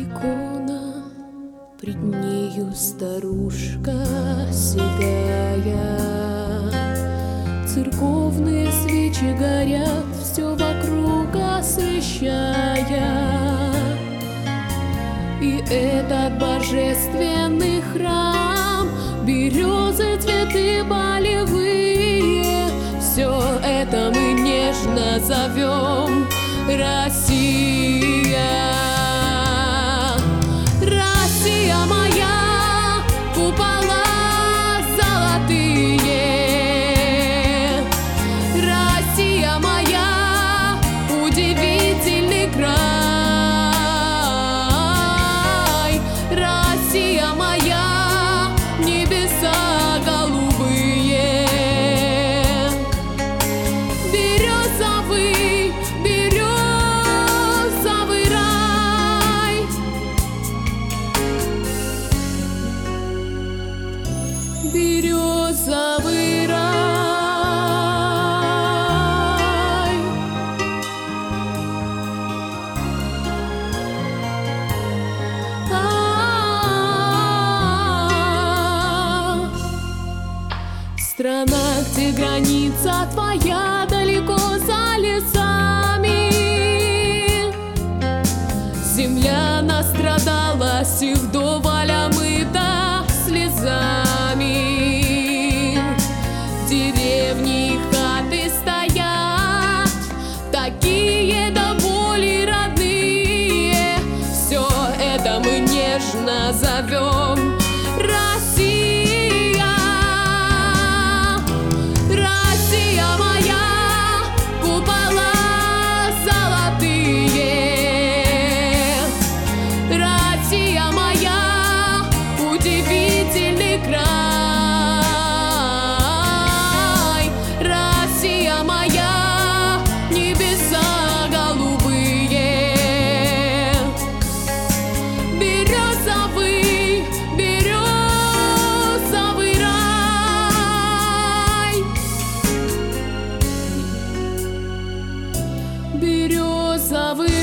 Икона, пред нею старушка седая. Церковные свечи горят, все вокруг освещая. И этот божественный храм, березы, цветы полевые, все это мы нежно зовем Россия. Россия моя, купола золотые. Россия моя, удивительный край. Россия моя, небеса голубые. Березовый, березовый рай. Березовый рай. Страна, где граница твоя далеко за лесами. Земля настрадалась и вдоволь омыта слезами. Деревни и хаты стоят, такие до боли родные. Все это мы нежно зовем Россия. Россия моя, купола золотые. Россия моя, удивительный край. Россия моя, небеса голубые. Березовый, березовый рай. Березовый